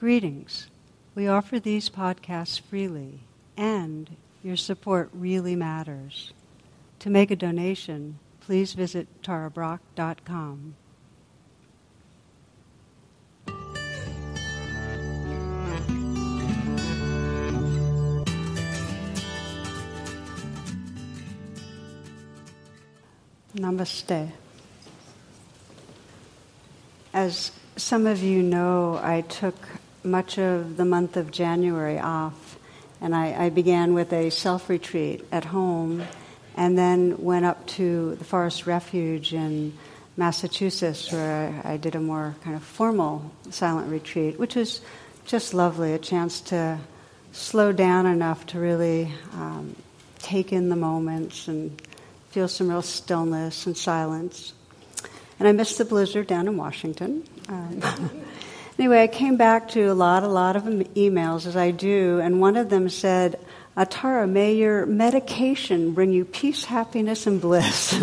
Greetings. We offer these podcasts freely, and your support really matters. To make a donation, please visit tarabrach.com. Namaste. As some of you know, I took much of the month of January off, and I began with a self-retreat at home and then went up to the Forest Refuge in Massachusetts where I did a more kind of formal silent retreat, which was just lovely, a chance to slow down enough to really take in the moments and feel some real stillness and silence. And I missed the blizzard down in Washington. Anyway, I came back to a lot of emails, as I do, and one of them said, Tara, may your medication bring you peace, happiness, and bliss.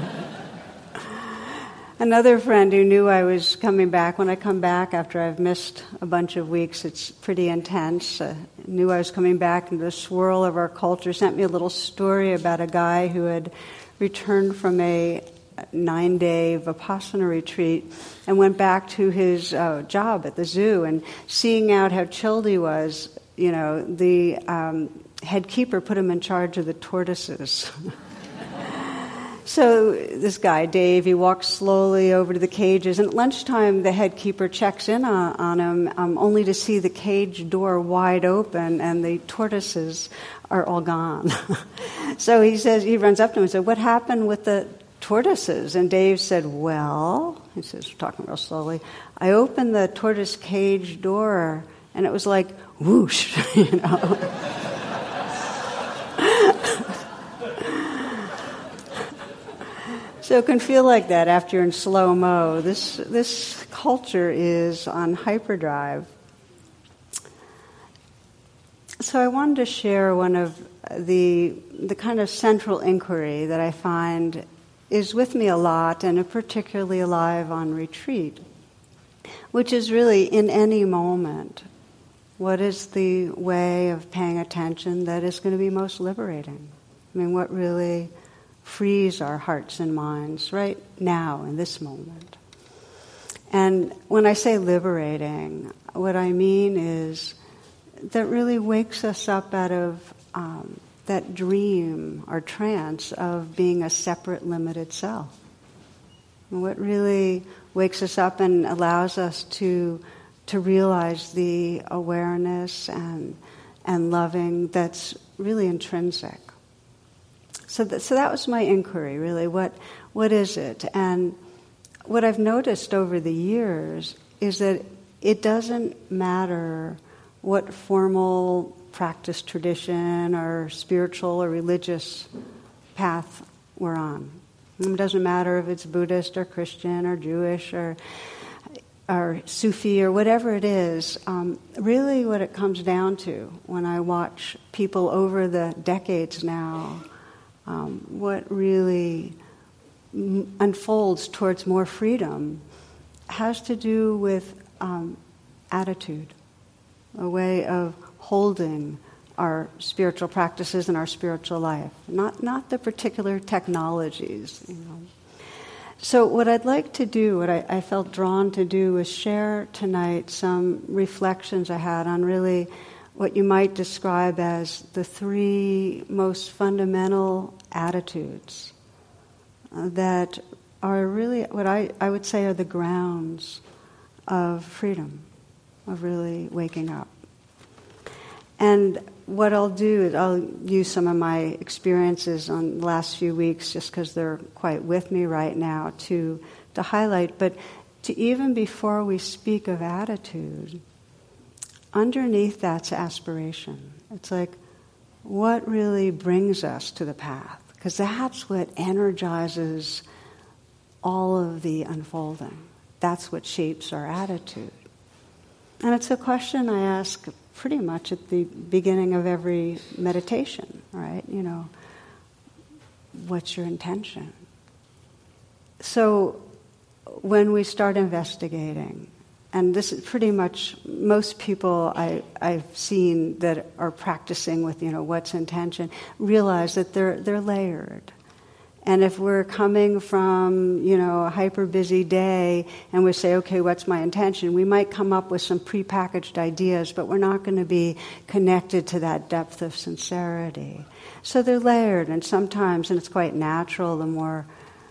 Another friend who knew I was coming back, when I come back after I've missed a bunch of weeks, it's pretty intense, knew I was coming back into the swirl of our culture, sent me a little story about a guy who had returned from a 9-day Vipassana retreat and went back to his job at the zoo, and seeing out how chilled he was, the head keeper put him in charge of the tortoises. So this guy, Dave, he walks slowly over to the cages, and at lunchtime the head keeper checks in on him, only to see the cage door wide open and the tortoises are all gone. So he runs up to him and said, "What happened with the tortoises?" And Dave said, "Well," he says, talking real slowly, "I opened the tortoise cage door and it was like whoosh, So it can feel like that after you're in slow-mo. This culture is on hyperdrive. So I wanted to share one of the kind of central inquiry that I find is with me a lot and particularly alive on retreat, which is really in any moment, what is the way of paying attention that is going to be most liberating? I mean, what really frees our hearts and minds right now in this moment? And when I say liberating, what I mean is that really wakes us up out of that dream or trance of being a separate, limited self. And what really wakes us up and allows us to realize the awareness and loving that's really intrinsic. So that was my inquiry, really. What is it? And what I've noticed over the years is that it doesn't matter what formal practice tradition or spiritual or religious path we're on. It doesn't matter if it's Buddhist or Christian or Jewish or Sufi or whatever it is. Really what it comes down to when I watch people over the decades now, what really unfolds towards more freedom has to do with attitude, a way of holding our spiritual practices and our spiritual life, not the particular technologies. So what I'd like to do, what I felt drawn to do, is share tonight some reflections I had on really what you might describe as the 3 most fundamental attitudes that are really what I would say are the grounds of freedom, of really waking up. And what I'll do is I'll use some of my experiences on the last few weeks, just because they're quite with me right now, to highlight. But to even before we speak of attitude, underneath that's aspiration. It's like, what really brings us to the path? Because that's what energizes all of the unfolding. That's what shapes our attitude. And it's a question I ask pretty much at the beginning of every meditation, right? What's your intention? So when we start investigating and this is pretty much most people I've seen that are practicing with, what's intention, realize that they're layered. And if we're coming from, a hyper busy day and we say, okay, what's my intention? We might come up with some prepackaged ideas, but we're not going to be connected to that depth of sincerity. So they're layered, and sometimes, and it's quite natural, the more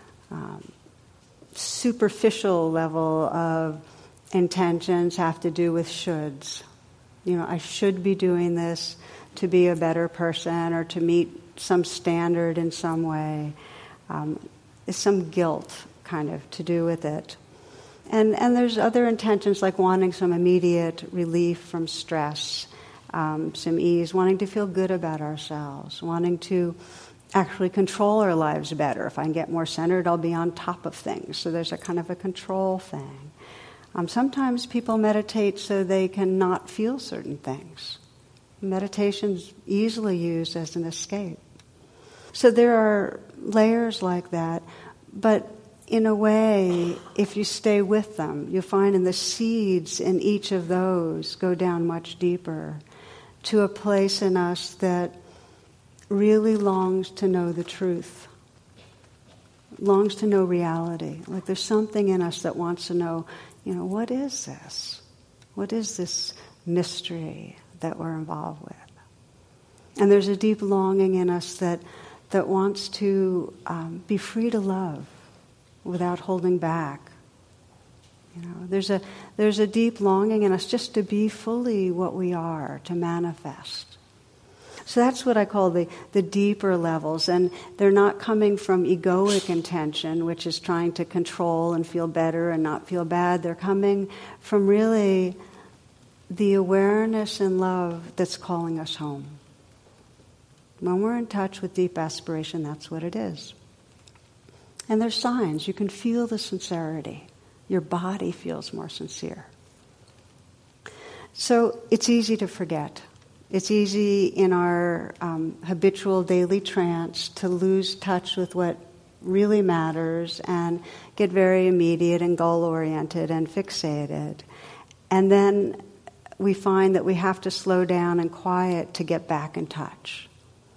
superficial level of intentions have to do with shoulds. I should be doing this to be a better person or to meet some standard in some way. There's some guilt kind of to do with it. And there's other intentions like wanting some immediate relief from stress, some ease, wanting to feel good about ourselves, wanting to actually control our lives better. If I can get more centered, I'll be on top of things. So there's a kind of a control thing. Sometimes people meditate so they can not feel certain things. Meditation's easily used as an escape. So there are layers like that, but in a way, if you stay with them, you'll find in the seeds in each of those go down much deeper to a place in us that really longs to know the truth, longs to know reality. Like there's something in us that wants to know, what is this? What is this mystery that we're involved with? And there's a deep longing in us that wants to be free to love without holding back. There's a deep longing in us just to be fully what we are, to manifest. So that's what I call the deeper levels, and they're not coming from egoic intention, which is trying to control and feel better and not feel bad. They're coming from really the awareness and love that's calling us home. When we're in touch with deep aspiration, that's what it is. And there's signs. You can feel the sincerity. Your body feels more sincere. So it's easy to forget. It's easy in our habitual daily trance to lose touch with what really matters and get very immediate and goal-oriented and fixated. And then we find that we have to slow down and quiet to get back in touch.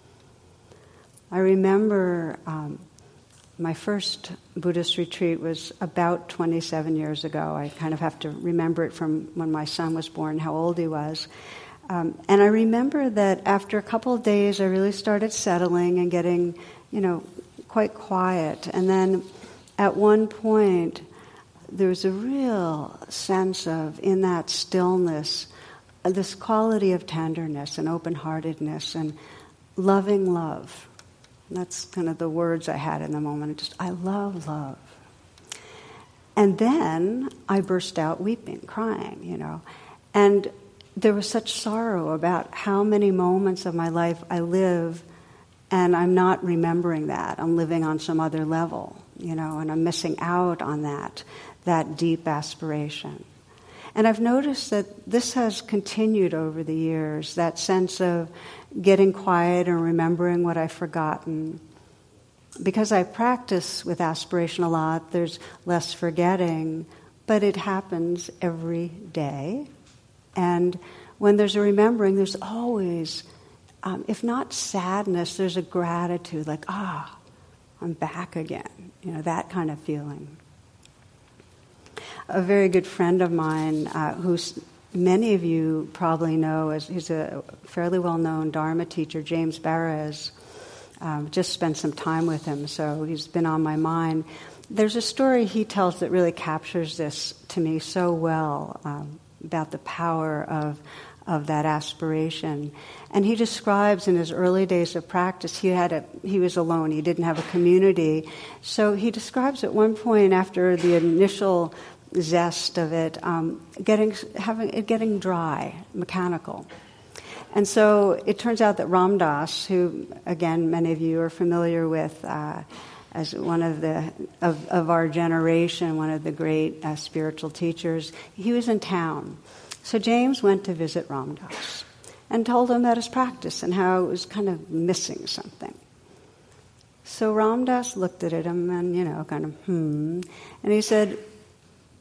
I remember my first Buddhist retreat was about 27 years ago. I kind of have to remember it from when my son was born, how old he was. And I remember that after a couple of days, I really started settling and getting, quite quiet. And then at one point, there was a real sense of, in that stillness, this quality of tenderness and open-heartedness and loving love. That's kind of the words I had in the moment. I love love. And then I burst out weeping, crying, And there was such sorrow about how many moments of my life I live and I'm not remembering that. I'm living on some other level, and I'm missing out on that deep aspiration. And I've noticed that this has continued over the years, that sense of getting quiet and remembering what I've forgotten. Because I practice with aspiration a lot, there's less forgetting, but it happens every day. And when there's a remembering, there's always, if not sadness, there's a gratitude, like, I'm back again, that kind of feeling. A very good friend of mine, who's many of you probably know, he's a fairly well-known Dharma teacher, James Baraz. Just spent some time with him, so he's been on my mind. There's a story he tells that really captures this to me so well, about the power of that aspiration. And he describes in his early days of practice, he was alone, he didn't have a community. So he describes at one point after the initial zest of it, getting dry, mechanical. And so it turns out that Ram Dass, who again many of you are familiar with as one of our generation, one of the great spiritual teachers, he was in town. So James went to visit Ram Dass and told him about his practice and how it was kind of missing something. So Ram Dass looked at him and, and he said,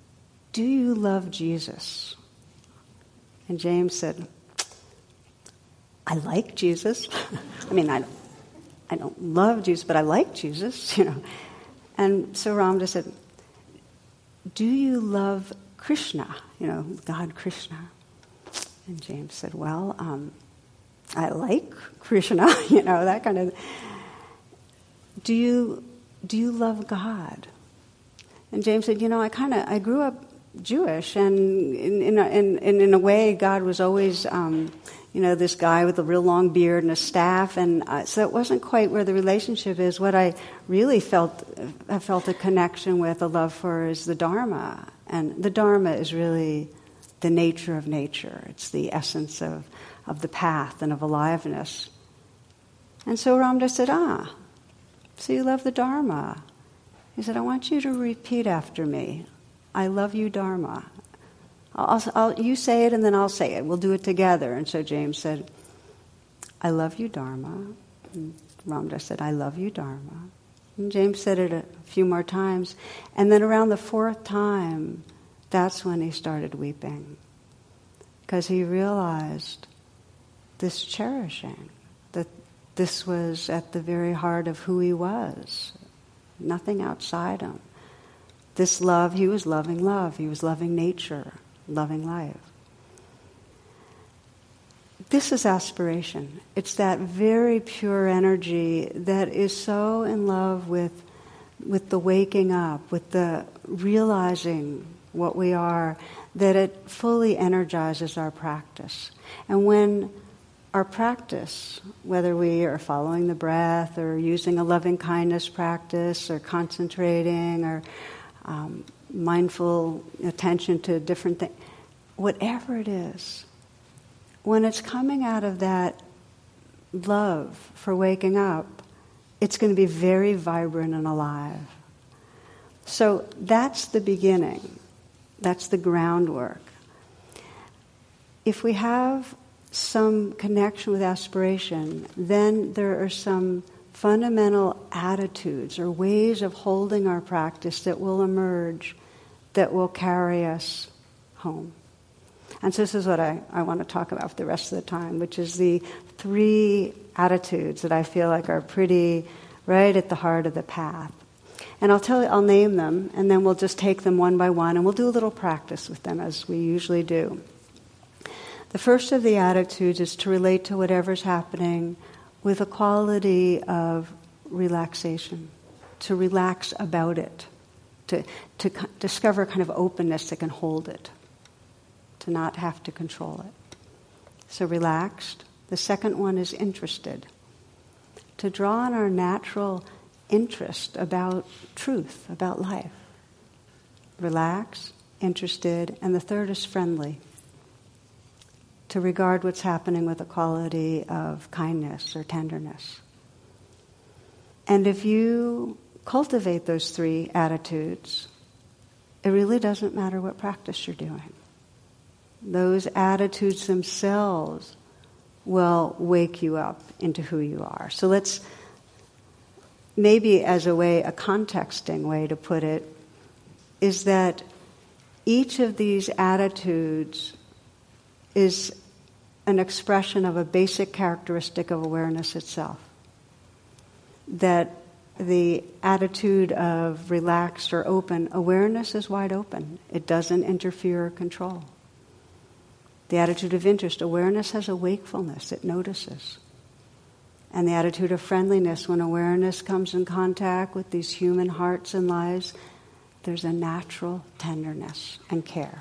do you love Jesus? And James said, I like Jesus. I mean, I don't love Jesus, but I like Jesus, And so Ramdas said, do you love Krishna? God Krishna. And James said, well, I like Krishna, that kind of. Do you love God? And James said, I grew up Jewish, and in a way, God was always, this guy with a real long beard and a staff, and so it wasn't quite where the relationship is. What I really felt a connection with, a love for, is the Dharma, and the Dharma is really the nature of nature. It's the essence of the path and of aliveness. And so Ramdas said, so you love the Dharma. He said, I want you to repeat after me. I love you, Dharma. You say it and then I'll say it. We'll do it together. And so James said, I love you, Dharma. And Ramdas said, I love you, Dharma. And James said it a few more times. And then around the fourth time, that's when he started weeping. Because he realized this cherishing, that this was at the very heart of who he was. Nothing outside him. This love, he was loving love. He was loving nature, loving life. This is aspiration. It's that very pure energy that is so in love with the waking up, with the realizing what we are, that it fully energizes our practice. And when our practice, whether we are following the breath or using a loving kindness practice or concentrating or mindful attention to different things, whatever it is, when it's coming out of that love for waking up, it's going to be very vibrant and alive. So that's the beginning. That's the groundwork. If we have some connection with aspiration, then there are some fundamental attitudes or ways of holding our practice that will emerge, that will carry us home. And so this is what I want to talk about for the rest of the time, which is the 3 attitudes that I feel like are pretty right at the heart of the path. And I'll name them, and then we'll just take them one by one, and we'll do a little practice with them as we usually do. The first of the attitudes is to relate to whatever's happening with a quality of relaxation, to relax about it, to discover a kind of openness that can hold it, to not have to control it. So relaxed. The second one is interested, to draw on our natural interest about truth, about life. Relaxed, interested, and the third is friendly, to regard what's happening with a quality of kindness or tenderness. And if you cultivate those 3 attitudes, it really doesn't matter what practice you're doing. Those attitudes themselves will wake you up into who you are. So let's, maybe as a contexting way to put it, is that each of these attitudes is an expression of a basic characteristic of awareness itself. That the attitude of relaxed or open, awareness is wide open. It doesn't interfere or control. The attitude of interest, awareness has a wakefulness, it notices. And the attitude of friendliness, when awareness comes in contact with these human hearts and lives, there's a natural tenderness and care.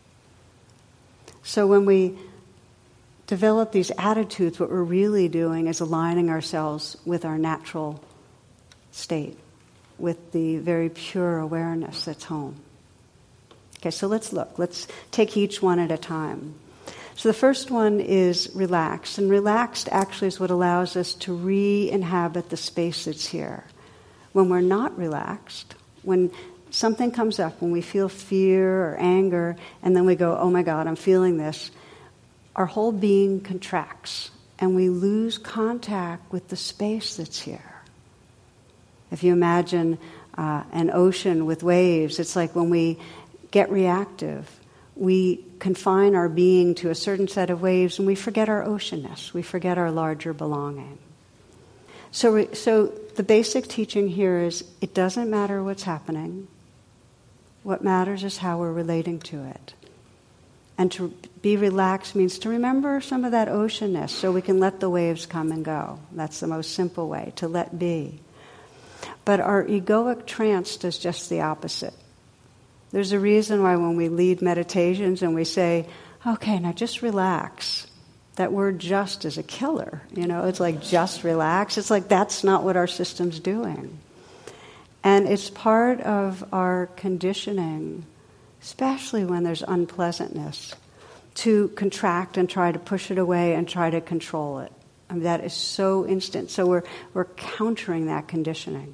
So when we develop these attitudes, what we're really doing is aligning ourselves with our natural state, with the very pure awareness that's home. Okay, so let's look. Let's take each one at a time. So the first one is relaxed. And relaxed actually is what allows us to re-inhabit the space that's here. When we're not relaxed, when something comes up, when we feel fear or anger, and then we go, oh my God, I'm feeling this, our whole being contracts, and we lose contact with the space that's here. If you imagine an ocean with waves, it's like when we get reactive. We confine our being to a certain set of waves, and we forget our oceanness. We forget our larger belonging. So the basic teaching here is it doesn't matter what's happening. What matters is how we're relating to it. And to be relaxed means to remember some of that oceanness so we can let the waves come and go. That's the most simple way, to let be. But our egoic trance does just the opposite. There's a reason why when we lead meditations and we say, okay, now just relax. That word just is a killer. It's like just relax. It's like that's not what our system's doing. And it's part of our conditioning, especially when there's unpleasantness, to contract and try to push it away and try to control it. I mean, that is so instant. So we're countering that conditioning.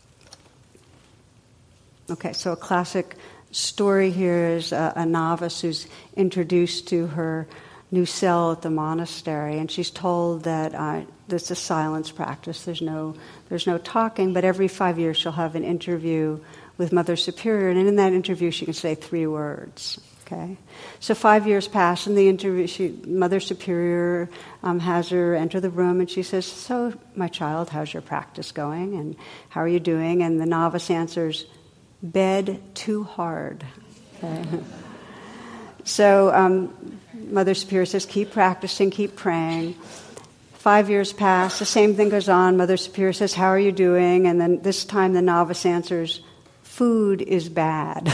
Okay, so a classic story here is a novice who's introduced to her new cell at the monastery, and she's told that this is a silence practice. There's no talking, but every 5 years she'll have an interview with Mother Superior, and in that interview she can say 3 words. Okay, so 5 years pass, and the interview, Mother Superior has her enter the room, and she says, "So, my child, how's your practice going, and how are you doing?" And the novice answers, "Bed too hard." Okay. So Mother Superior says, keep practicing, keep praying. 5 years pass, the same thing goes on. Mother Superior says, how are you doing? And then this time the novice answers, food is bad.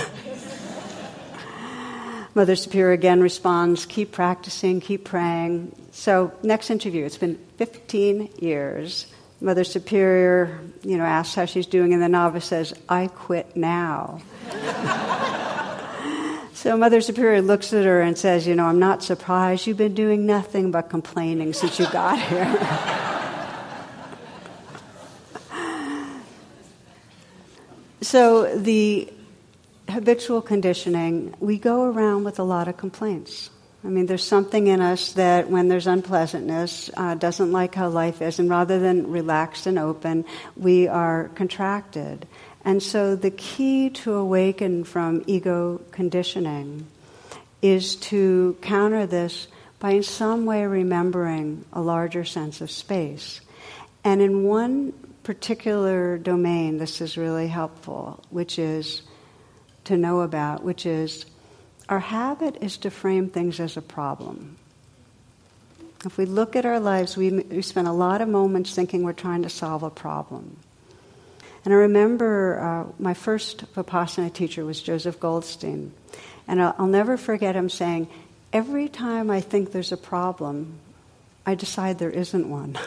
Mother Superior again responds, keep practicing, keep praying. So next interview, it's been 15 years. Mother Superior, asks how she's doing, and the novice says, I quit now. So Mother Superior looks at her and says, I'm not surprised. You've been doing nothing but complaining since you got here. So the habitual conditioning, we go around with a lot of complaints. I mean, there's something in us that when there's unpleasantness, doesn't like how life is, and rather than relaxed and open, we are contracted. And so the key to awaken from ego conditioning is to counter this by in some way remembering a larger sense of space. And in one particular domain, this is really helpful, which is to know about, which is our habit is to frame things as a problem. If we look at our lives, we spend a lot of moments thinking we're trying to solve a problem. And I remember my first Vipassana teacher was Joseph Goldstein. And I'll never forget him saying, every time I think there's a problem, I decide there isn't one.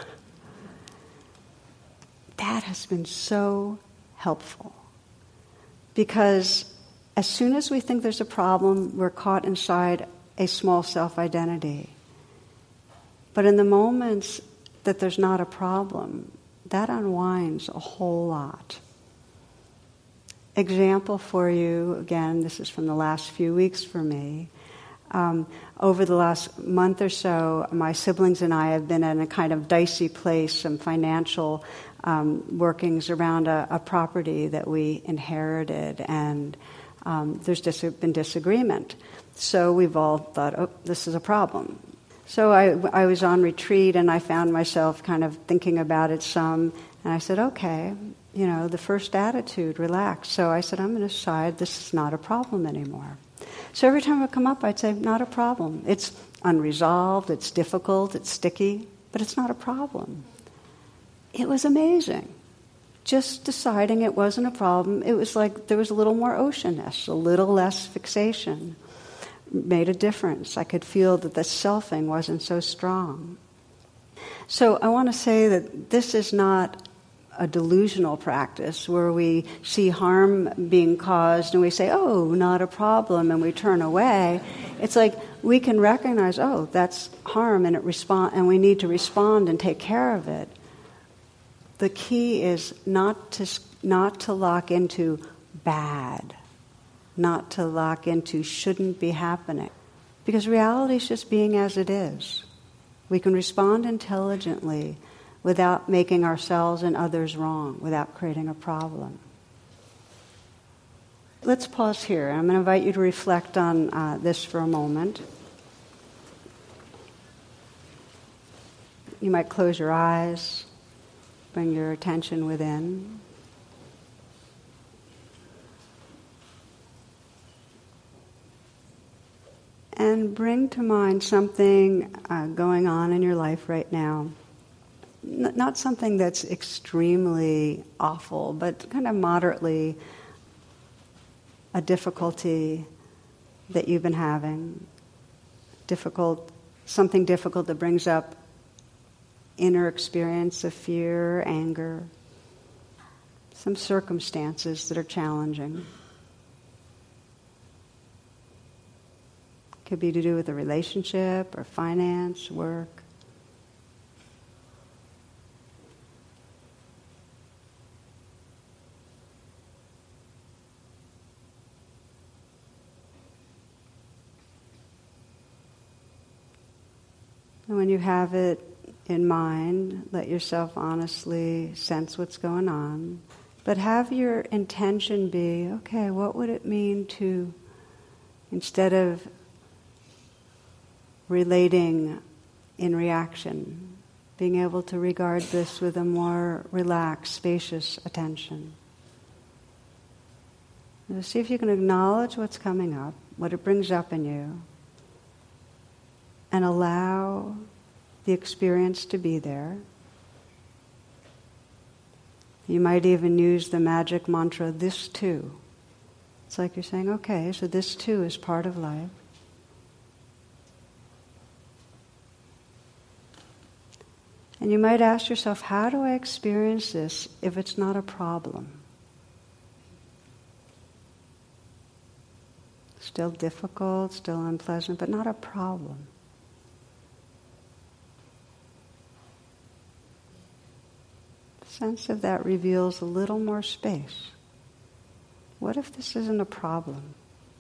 That has been so helpful. Because as soon as we think there's a problem, we're caught inside a small self-identity. But in the moments that there's not a problem, that unwinds a whole lot. Example for you, again, this is from the last few weeks for me. Over the last month or so, my siblings and I have been in a kind of dicey place, some financial workings around a property that we inherited, and there's been disagreement. So we've all thought, oh, this is a problem. So I was on retreat, and I found myself kind of thinking about it some, and I said, okay, the first attitude, relax. So I said, I'm going to decide this is not a problem anymore. So every time it would come up, I'd say, not a problem. It's unresolved, it's difficult, it's sticky, but it's not a problem. It was amazing. Just deciding it wasn't a problem, it was like there was a little more oceanness, a little less fixation. Made a difference. I could feel that the selfing wasn't so strong. So I want to say that this is not a delusional practice where we see harm being caused and we say, oh, not a problem, and we turn away. It's like we can recognize, oh, that's harm, and and we need to respond and take care of it. The key is not to lock into bad, not to lock into shouldn't be happening. Because reality is just being as it is. We can respond intelligently without making ourselves and others wrong, without creating a problem. let's pause here. I'm going to invite you to reflect on this for a moment. You might close your eyes, bring your attention within. And bring to mind something going on in your life right now. Not something that's extremely awful, but kind of moderately a difficulty that you've been having. Something difficult that brings up inner experience of fear, anger, some circumstances that are challenging. Could be to do with a relationship or finance, work. And when you have it in mind, let yourself honestly sense what's going on. But have your intention be, okay, what would it mean to, instead of relating in reaction, being able to regard this with a more relaxed, spacious attention. Now see if you can acknowledge what's coming up, what it brings up in you, and allow the experience to be there. You might even use the magic mantra, this too. It's like you're saying, okay, so this too is part of life. And you might ask yourself, how do I experience this if it's not a problem? Still difficult, still unpleasant, but not a problem. The sense of that reveals a little more space. What if this isn't a problem?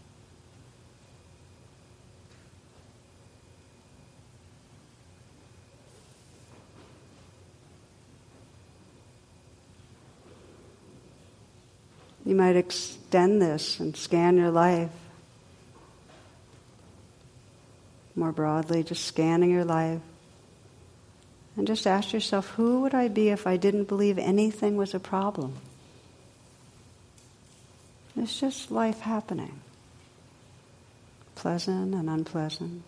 You might extend this and scan your life more broadly, just scanning your life. And just ask yourself, who would I be if I didn't believe anything was a problem? It's just life happening. Pleasant and unpleasant.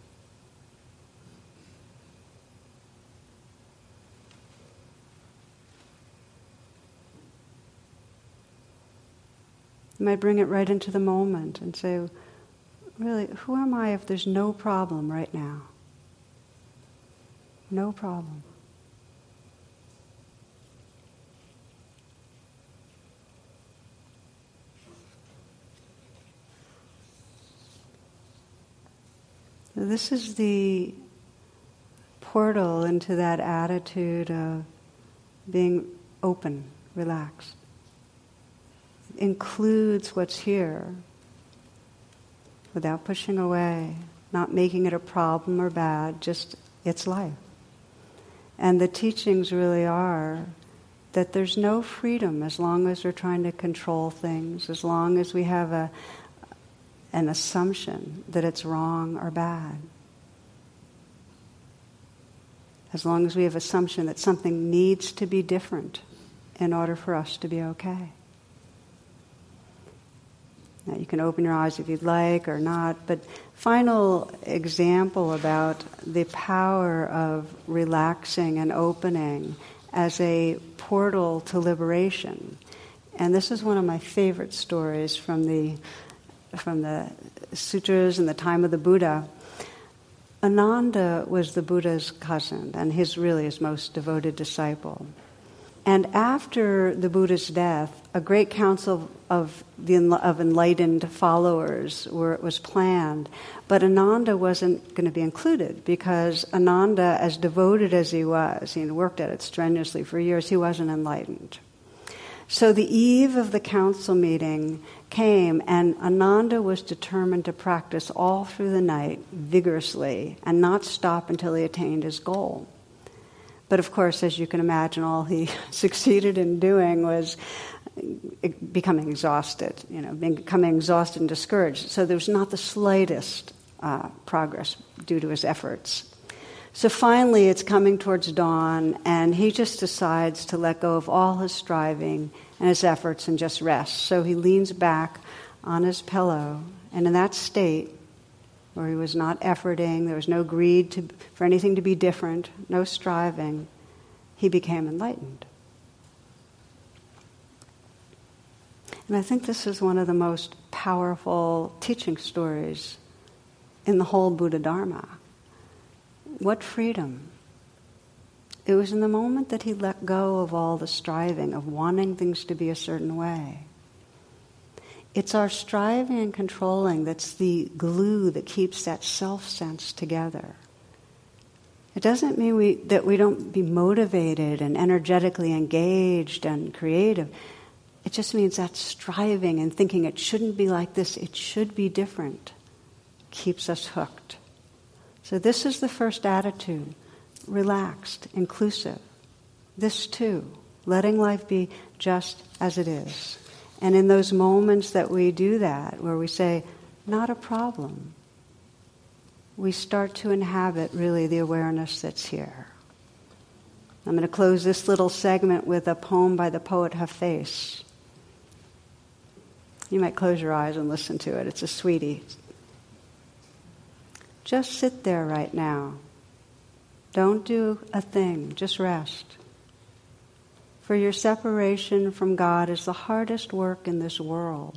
You might bring it right into the moment and say, really, who am I if there's no problem right now? No problem. So this is the portal into that attitude of being open, relaxed. Includes what's here without pushing away, not making it a problem or bad, just it's life. And the teachings really are that there's no freedom as long as we're trying to control things, as long as we have an assumption that it's wrong or bad. As long as we have assumption that something needs to be different in order for us to be okay. Now, you can open your eyes if you'd like or not, but final example about the power of relaxing and opening as a portal to liberation. And this is one of my favorite stories from the sutras in the time of the Buddha. Ananda was the Buddha's cousin and his most devoted disciple. And after the Buddha's death, a great council of enlightened followers was planned, but Ananda wasn't going to be included because Ananda, as devoted as he was, he had worked at it strenuously for years, he wasn't enlightened. So the eve of the council meeting came, and Ananda was determined to practice all through the night vigorously and not stop until he attained his goal. But of course, as you can imagine, all he succeeded in doing was becoming exhausted, becoming exhausted and discouraged. So there was not the slightest progress due to his efforts. So finally it's coming towards dawn, and he just decides to let go of all his striving and his efforts and just rest. So he leans back on his pillow, and in that state, where he was not efforting, there was no greed for anything to be different, no striving, he became enlightened. And I think this is one of the most powerful teaching stories in the whole Buddha Dharma. What freedom! It was in the moment that he let go of all the striving, of wanting things to be a certain way. It's our striving and controlling that's the glue that keeps that self-sense together. It doesn't mean that we don't be motivated and energetically engaged and creative. It just means that striving and thinking it shouldn't be like this, it should be different, keeps us hooked. So this is the first attitude, relaxed, inclusive. This too, letting life be just as it is. And in those moments that we do that, where we say, not a problem, we start to inhabit really the awareness that's here. I'm going to close this little segment with a poem by the poet Hafez. You might close your eyes and listen to it. It's a sweetie. Just sit there right now. Don't do a thing. Just rest. For your separation from God is the hardest work in this world.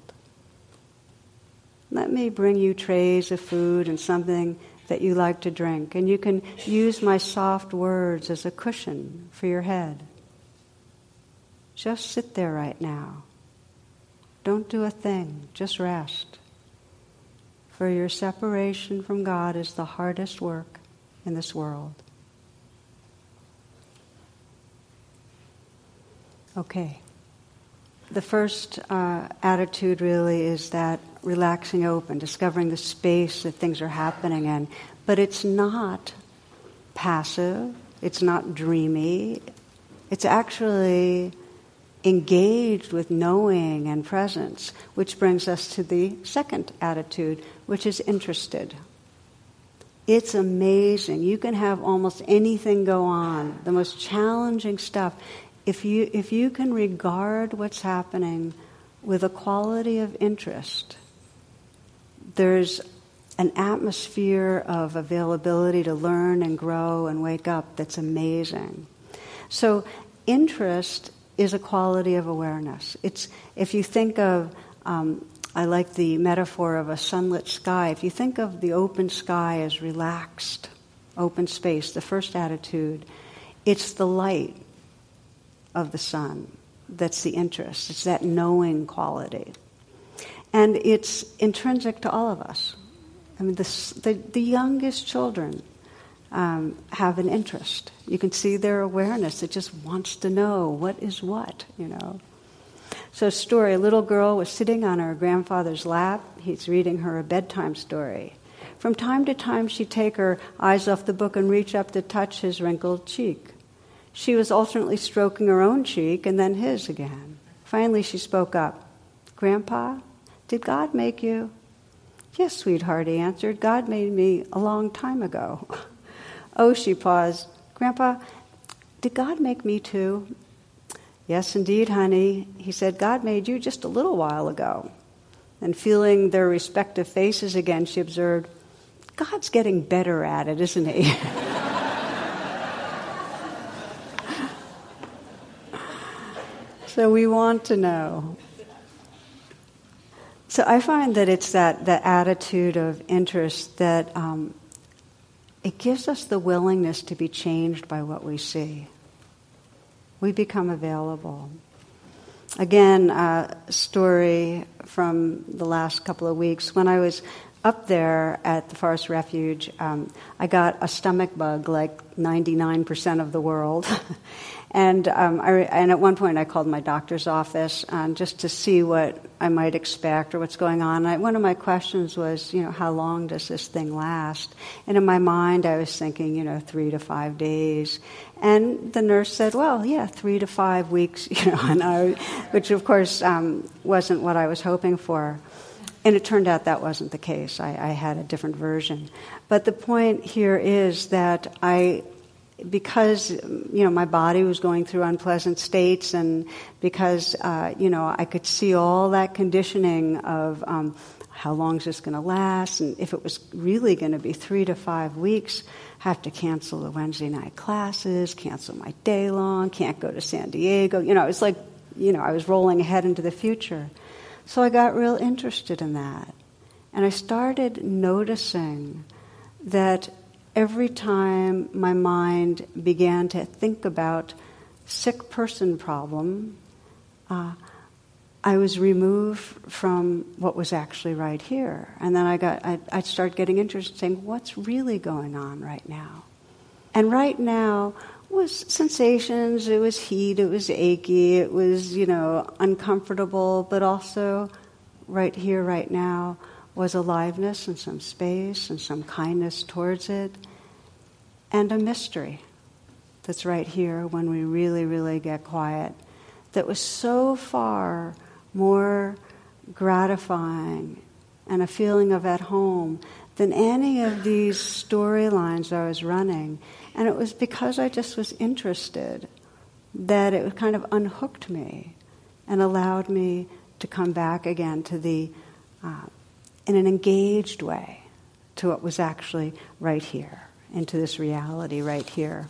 Let me bring you trays of food and something that you like to drink, and you can use my soft words as a cushion for your head. Just sit there right now. Don't do a thing. Just rest. For your separation from God is the hardest work in this world. Okay. The first attitude really is that relaxing open, discovering the space that things are happening in. But it's not passive. It's not dreamy. It's actually engaged with knowing and presence, which brings us to the second attitude, which is interested. It's amazing. You can have almost anything go on, the most challenging stuff. If you can regard what's happening with a quality of interest, there's an atmosphere of availability to learn and grow and wake up that's amazing. So interest is a quality of awareness. It's, if you think of, I like the metaphor of a sunlit sky. If you think of the open sky as relaxed, open space, the first attitude, it's the light of the sun that's the interest. It's that knowing quality. And it's intrinsic to all of us. I mean, the youngest children have an interest. You can see their awareness. It just wants to know what is what, So a little girl was sitting on her grandfather's lap. He's reading her a bedtime story. From time to time, she'd take her eyes off the book and reach up to touch his wrinkled cheek. She was alternately stroking her own cheek and then his again. Finally, she spoke up. "Grandpa, did God make you?" "Yes, sweetheart," he answered. "God made me a long time ago." "Oh," she paused. "Grandpa, did God make me too?" "Yes, indeed, honey." He said, "God made you just a little while ago." And feeling their respective faces again, she observed, "God's getting better at it, isn't he?" So we want to know. So I find that it's that attitude of interest that it gives us the willingness to be changed by what we see. We become available. Again, a story from the last couple of weeks. When I was up there at the Forest Refuge, I got a stomach bug like 99% of the world. And and at one point I called my doctor's office just to see what I might expect or what's going on. One of my questions was, how long does this thing last? And in my mind I was thinking, 3 to 5 days. And the nurse said, well, yeah, 3 to 5 weeks, which of course wasn't what I was hoping for. And it turned out that wasn't the case. I had a different version. But the point here is that because my body was going through unpleasant states, and because I could see all that conditioning of how long is this going to last, and if it was really going to be 3 to 5 weeks, have to cancel the Wednesday night classes, cancel my day long, can't go to San Diego. It was like I was rolling ahead into the future. So I got real interested in that, and I started noticing that every time my mind began to think about sick person problem, I was removed from what was actually right here. And then I started getting interested in saying, what's really going on right now? And right now was sensations, it was heat, it was achy, it was, uncomfortable, but also right here, right now, was aliveness and some space and some kindness towards it, and a mystery that's right here when we really, really get quiet, that was so far more gratifying and a feeling of at home than any of these storylines I was running. And it was because I just was interested that it kind of unhooked me and allowed me to come back again to in an engaged way, to what was actually right here, into this reality right here.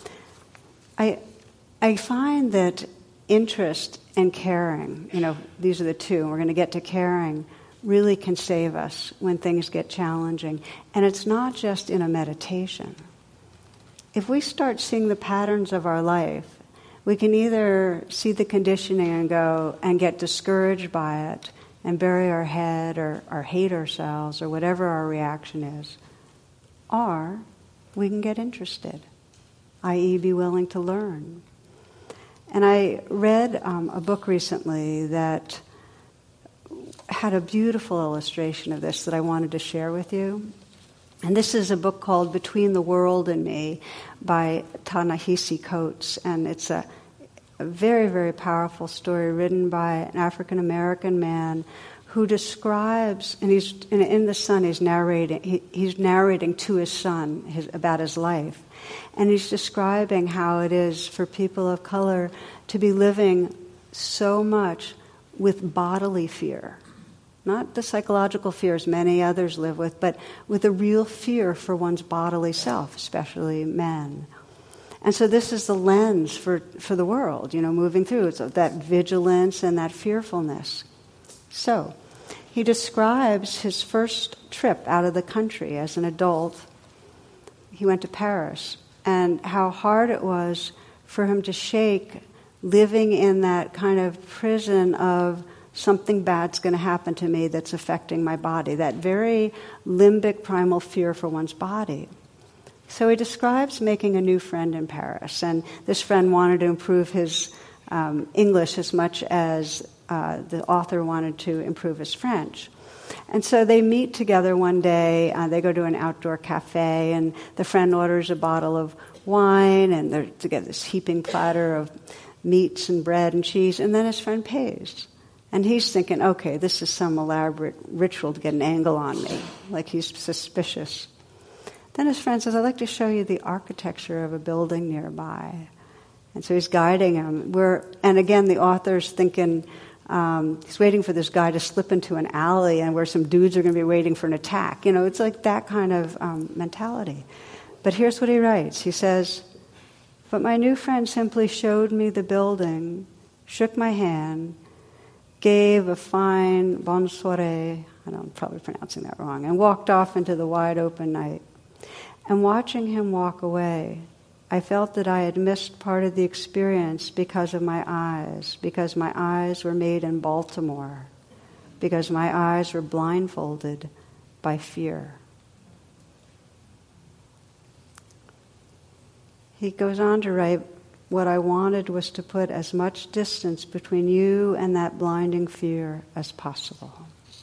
I find that interest and caring, these are the two, and we're going to get to caring, really can save us when things get challenging. And it's not just in a meditation. If we start seeing the patterns of our life, we can either see the conditioning and go and get discouraged by it and bury our head or hate ourselves or whatever our reaction is, or we can get interested, i.e. be willing to learn. And I read a book recently that had a beautiful illustration of this that I wanted to share with you. And this is a book called Between the World and Me by Ta-Nehisi Coates. And it's a very, very powerful story written by an African-American man who describes, and he's in the son, he's narrating to his son about his life. And he's describing how it is for people of color to be living so much with bodily fear. Not the psychological fears many others live with, but with a real fear for one's bodily self, especially men. And so this is the lens for the world, moving through. It's that vigilance and that fearfulness. So he describes his first trip out of the country as an adult. He went to Paris, and how hard it was for him to shake living in that kind of prison of something bad's going to happen to me that's affecting my body, that very limbic primal fear for one's body. So he describes making a new friend in Paris, and this friend wanted to improve his English as much as the author wanted to improve his French. And so they meet together one day, they go to an outdoor cafe, and the friend orders a bottle of wine, and they're together this heaping platter of meats and bread and cheese, and then his friend pays. And he's thinking, okay, this is some elaborate ritual to get an angle on me, like he's suspicious. Then his friend says, I'd like to show you the architecture of a building nearby. And so he's guiding him. And again, the author's thinking, he's waiting for this guy to slip into an alley and where some dudes are going to be waiting for an attack. It's like that kind of mentality. But here's what he writes. He says, but my new friend simply showed me the building, shook my hand, gave a fine bonne soirée, I'm probably pronouncing that wrong, and walked off into the wide open night. And watching him walk away, I felt that I had missed part of the experience because of my eyes, because my eyes were made in Baltimore, because my eyes were blindfolded by fear. He goes on to write, what I wanted was to put as much distance between you and that blinding fear as possible.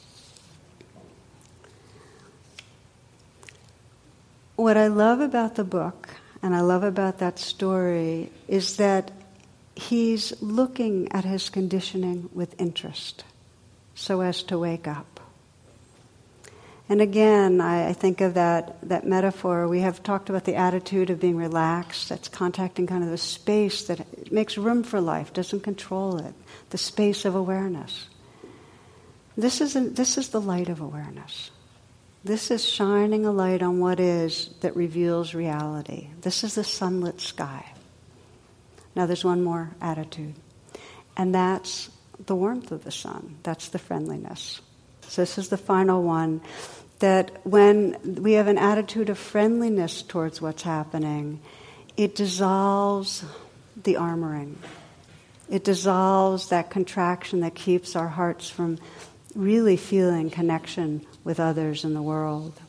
What I love about the book, and I love about that story, is that he's looking at his conditioning with interest, so as to wake up. And again, I think of that metaphor. We have talked about the attitude of being relaxed. That's contacting kind of the space that makes room for life, doesn't control it. The space of awareness. This is the light of awareness. This is shining a light on what is that reveals reality. This is the sunlit sky. Now there's one more attitude, and that's the warmth of the sun. That's the friendliness. So this is the final one, that when we have an attitude of friendliness towards what's happening, it dissolves the armoring. It dissolves that contraction that keeps our hearts from really feeling connection with others in the world.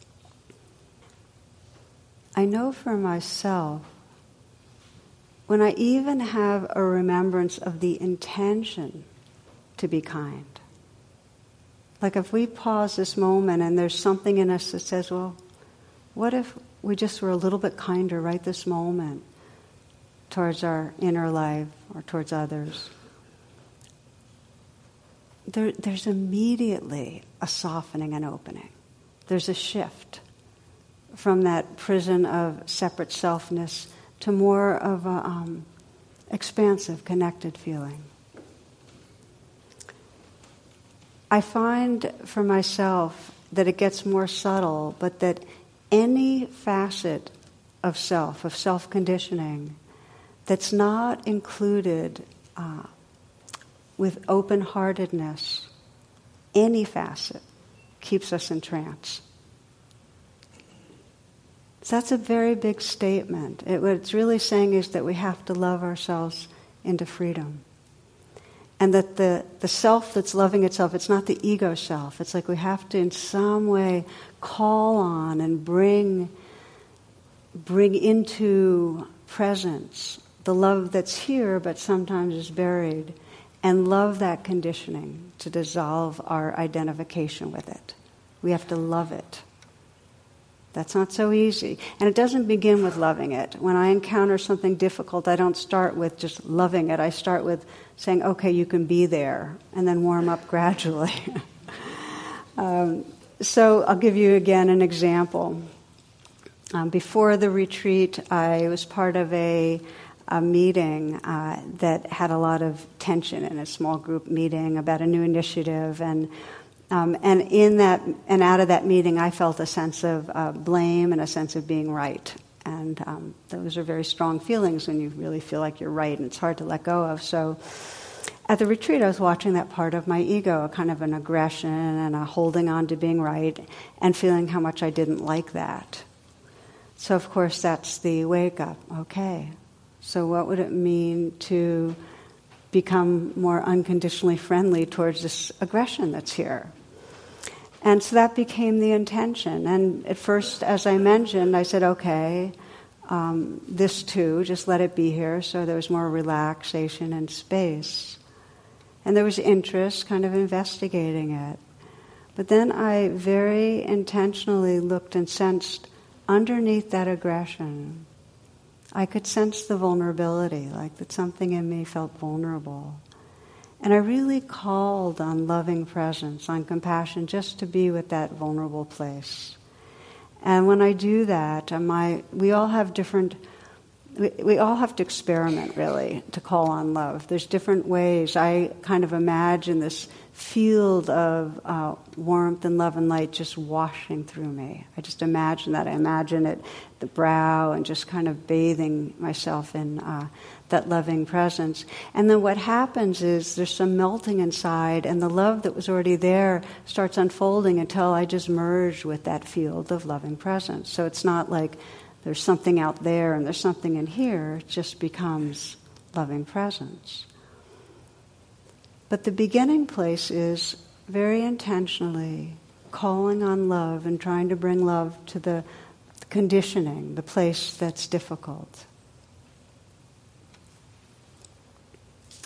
I know for myself, when I even have a remembrance of the intention to be kind, like if we pause this moment and there's something in us that says, well, what if we just were a little bit kinder right this moment towards our inner life or towards others? There's immediately a softening and opening. There's a shift from that prison of separate selfness to more of a expansive, connected feeling. I find for myself that it gets more subtle, but that any facet of self-conditioning, that's not included with open-heartedness, any facet keeps us in trance. So that's a very big statement. What it's really saying is that we have to love ourselves into freedom. And that the self that's loving itself, it's not the ego self. It's like we have to in some way call on and bring into presence the love that's here but sometimes is buried, and love that conditioning to dissolve our identification with it. We have to love it. That's not so easy. And it doesn't begin with loving it. When I encounter something difficult, I don't start with just loving it. I start with saying, okay, you can be there, and then warm up gradually. So I'll give you again an example. Before the retreat, I was part of a meeting that had a lot of tension in a small group meeting about a new initiative, and in that and out of that meeting, I felt a sense of blame and a sense of being right, and those are very strong feelings when you really feel like you're right, and it's hard to let go of. So, at the retreat, I was watching that part of my ego, a kind of an aggression and a holding on to being right, and feeling how much I didn't like that. So, of course, that's the wake up. Okay. So what would it mean to become more unconditionally friendly towards this aggression that's here? And so that became the intention. And at first, as I mentioned, I said, okay, this too, just let it be here. So there was more relaxation and space. And there was interest, kind of investigating it. But then I very intentionally looked and sensed underneath that aggression, I could sense the vulnerability, like that something in me felt vulnerable. And I really called on loving presence, on compassion, just to be with that vulnerable place. And when I do that, we all have to experiment, really, to call on love. There's different ways. I kind of imagine this field of warmth and love and light just washing through me. I just imagine that. I imagine it, the brow, and just kind of bathing myself in that loving presence. And then what happens is there's some melting inside, and the love that was already there starts unfolding until I just merge with that field of loving presence. So it's not like there's something out there and there's something in here. It just becomes loving presence. But the beginning place is very intentionally calling on love and trying to bring love to the conditioning, the place that's difficult.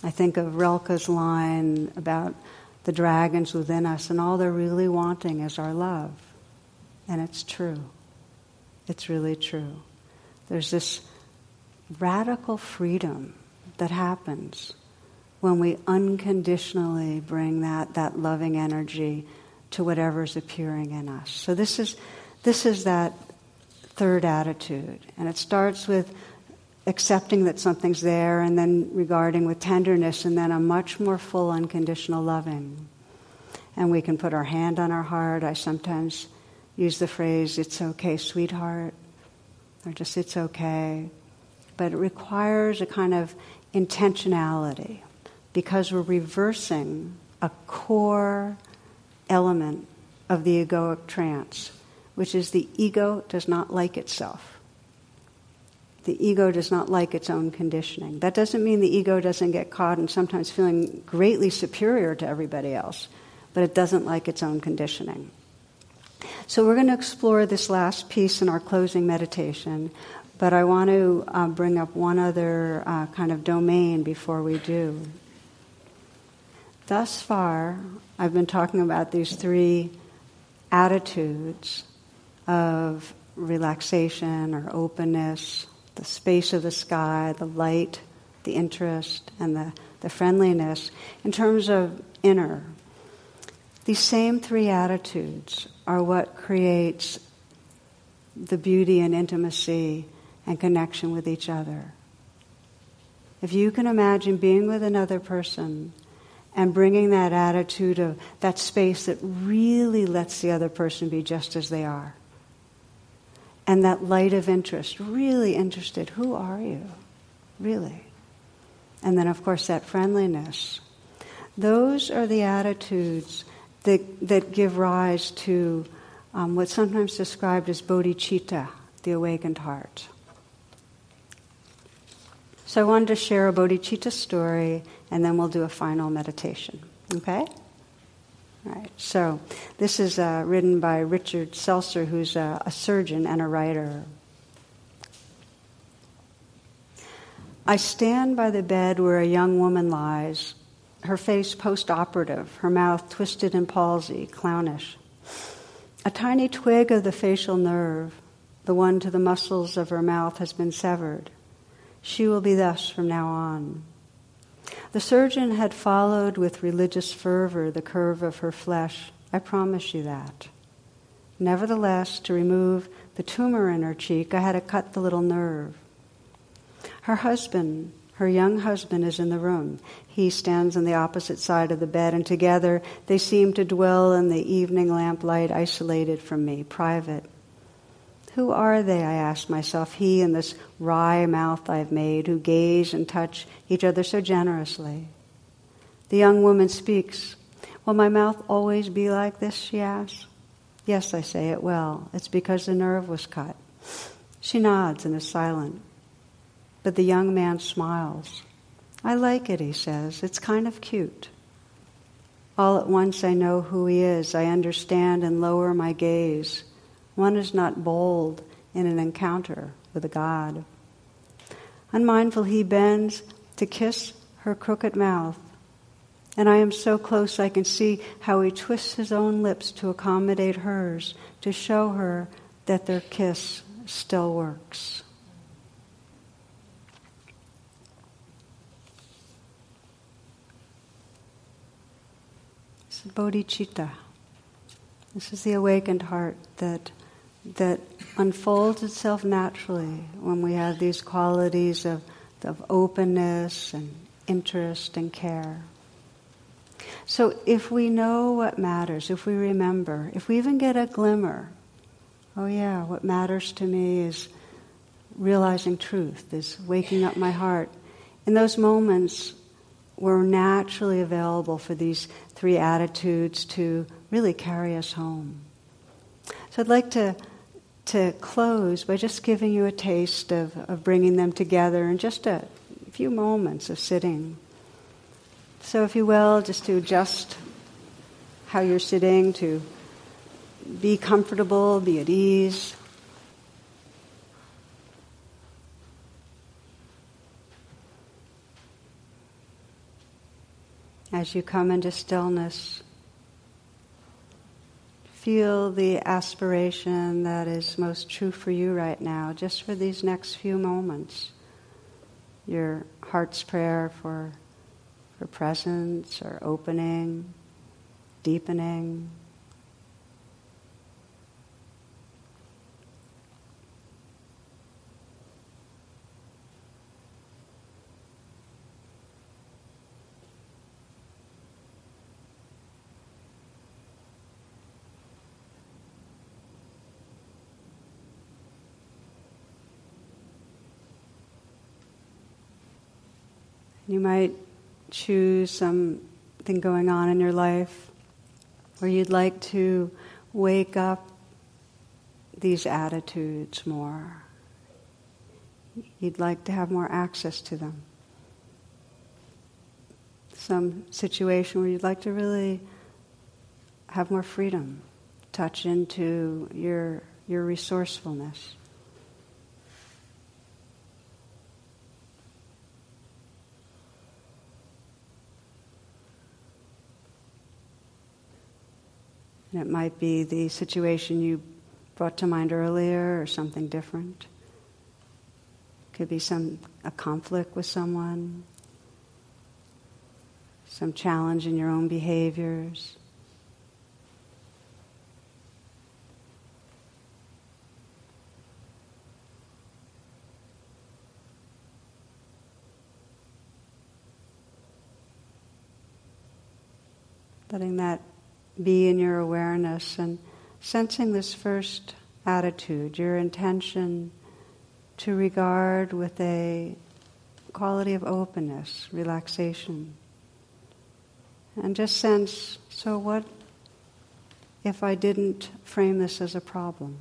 I think of Rilke's line about the dragons within us, and all they're really wanting is our love. And it's true. It's really true. There's this radical freedom that happens when we unconditionally bring that loving energy to whatever's appearing in us. So this is that third attitude. And it starts with accepting that something's there, and then regarding with tenderness, and then a much more full unconditional loving. And we can put our hand on our heart. I sometimes use the phrase, "It's okay, sweetheart," or just "It's okay." But it requires a kind of intentionality, because we're reversing a core element of the egoic trance, which is the ego does not like itself. The ego does not like its own conditioning. That doesn't mean the ego doesn't get caught in sometimes feeling greatly superior to everybody else, but it doesn't like its own conditioning. So we're going to explore this last piece in our closing meditation, but I want to bring up one other kind of domain before we do. Thus far, I've been talking about these three attitudes of relaxation or openness, the space of the sky, the light, the interest, and the friendliness in terms of inner. These same three attitudes are what creates the beauty and intimacy and connection with each other. If you can imagine being with another person and bringing that attitude of that space that really lets the other person be just as they are, and that light of interest, really interested, who are you, really? And then, of course, that friendliness. Those are the attitudes that give rise to what's sometimes described as bodhicitta, the awakened heart. So I wanted to share a bodhicitta story, and then we'll do a final meditation. Okay? All right. So this is written by Richard Seltzer, who's a surgeon and a writer. I stand by the bed where a young woman lies, her face post-operative, her mouth twisted in palsy, clownish. A tiny twig of the facial nerve, the one to the muscles of her mouth, has been severed. She will be thus from now on. The surgeon had followed with religious fervor the curve of her flesh. I promise you that. Nevertheless, to remove the tumor in her cheek, I had to cut the little nerve. Her husband, her young husband, is in the room. He stands on the opposite side of the bed, and together they seem to dwell in the evening lamplight, isolated from me, private. Who are they, I ask myself, he and this wry mouth I've made, who gaze and touch each other so generously? The young woman speaks. Will my mouth always be like this, she asks. Yes, I say, it will. It's because the nerve was cut. She nods and is silent. But the young man smiles. I like it, he says. It's kind of cute. All at once I know who he is. I understand and lower my gaze. One is not bold in an encounter with a god. Unmindful, he bends to kiss her crooked mouth. And I am so close I can see how he twists his own lips to accommodate hers, to show her that their kiss still works. This is bodhicitta. This is the awakened heart that unfolds itself naturally when we have these qualities of openness and interest and care. So if we know what matters, if we remember, if we even get a glimmer, oh yeah, what matters to me is realizing truth, is waking up my heart. In those moments, we're naturally available for these three attitudes to really carry us home. So I'd like to close by just giving you a taste of bringing them together in just a few moments of sitting. So if you will, just to adjust how you're sitting, to be comfortable, be at ease. As you come into stillness, feel the aspiration that is most true for you right now, just for these next few moments. Your heart's prayer for presence or opening, deepening. You might choose something going on in your life where you'd like to wake up these attitudes more. You'd like to have more access to them. Some situation where you'd like to really have more freedom, touch into your resourcefulness. And it might be the situation you brought to mind earlier or something different. It could be a conflict with someone, some challenge in your own behaviors. Letting that be in your awareness and sensing this first attitude, your intention to regard with a quality of openness, relaxation. And just sense, so what if I didn't frame this as a problem?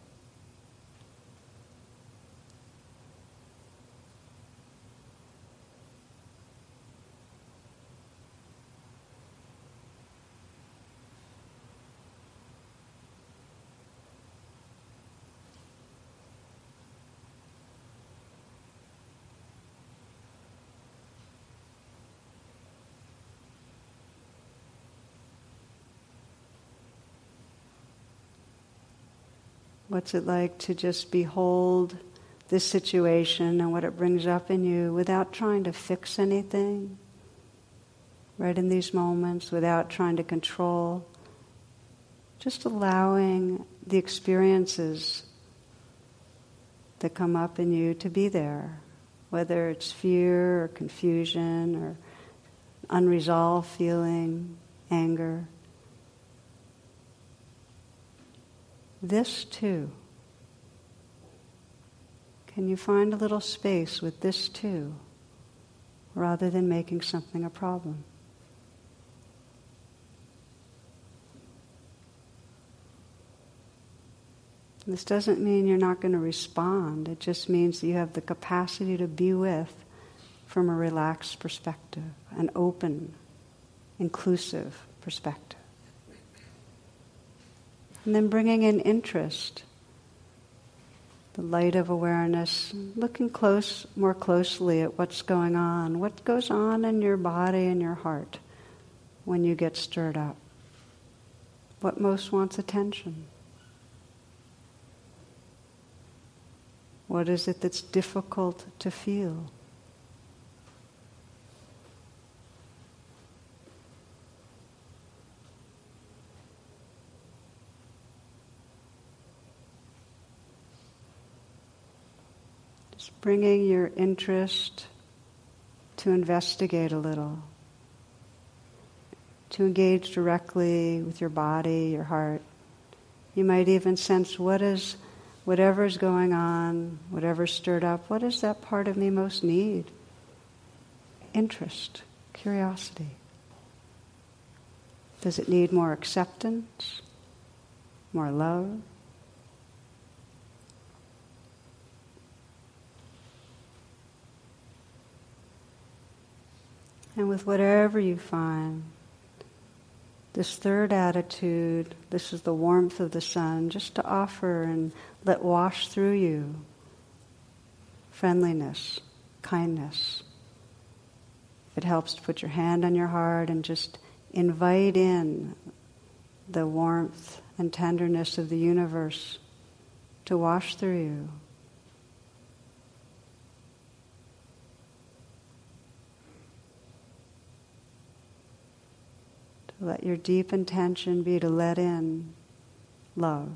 What's it like to just behold this situation and what it brings up in you without trying to fix anything, right in these moments, without trying to control, just allowing the experiences that come up in you to be there, whether it's fear or confusion or unresolved feeling, anger. This too. Can you find a little space with this too, rather than making something a problem? This doesn't mean you're not going to respond. It just means that you have the capacity to be with from a relaxed perspective, an open, inclusive perspective. And then bringing in interest, the light of awareness, looking more closely at what's going on. What goes on in your body and your heart when you get stirred up? What most wants attention? What is it that's difficult to feel? Bringing your interest to investigate a little, to engage directly with your body, your heart. You might even sense whatever's going on, whatever's stirred up, what does that part of me most need? Interest, curiosity. Does it need more acceptance, more love? And with whatever you find, this third attitude, this is the warmth of the sun, just to offer and let wash through you friendliness, kindness, it helps to put your hand on your heart and just invite in the warmth and tenderness of the universe to wash through you. To let your deep intention be to let in love.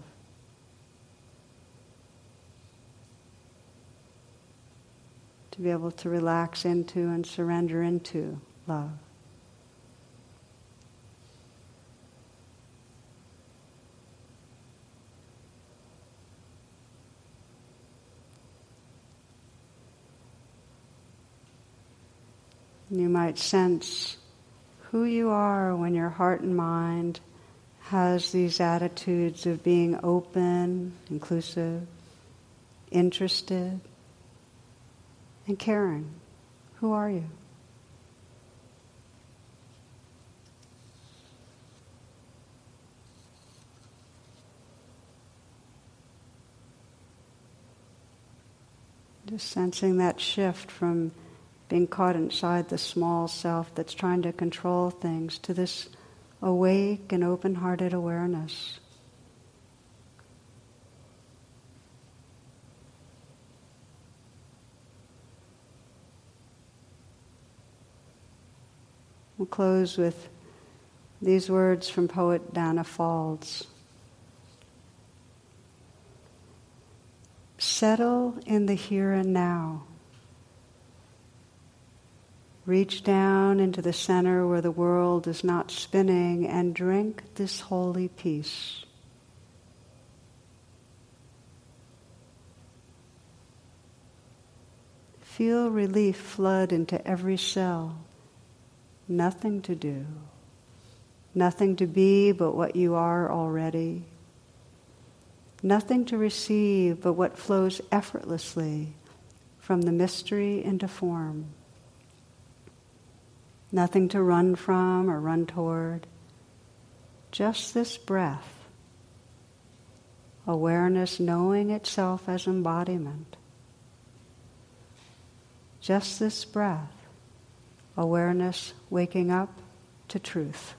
To be able to relax into and surrender into love. You might sense who you are when your heart and mind has these attitudes of being open, inclusive, interested, and caring. Who are you? Just sensing that shift from being caught inside the small self that's trying to control things to this awake and open-hearted awareness. We'll close with these words from poet Danna Faulds. Settle in the here and now. Reach down into the center where the world is not spinning and drink this holy peace. Feel relief flood into every cell. Nothing to do. Nothing to be but what you are already. Nothing to receive but what flows effortlessly from the mystery into form. Nothing to run from or run toward. Just this breath. Awareness knowing itself as embodiment. Just this breath. Awareness waking up to truth.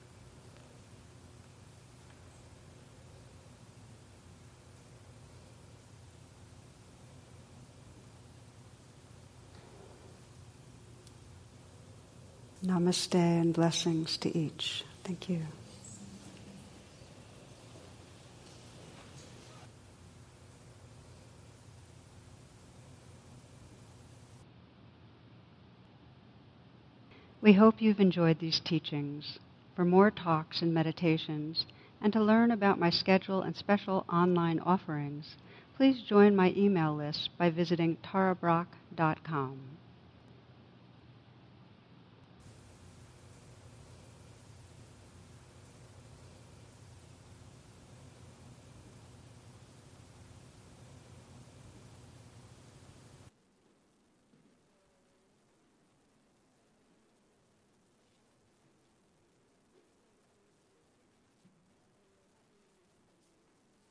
Namaste and blessings to each. Thank you. We hope you've enjoyed these teachings. For more talks and meditations, and to learn about my schedule and special online offerings, please join my email list by visiting tarabrach.com.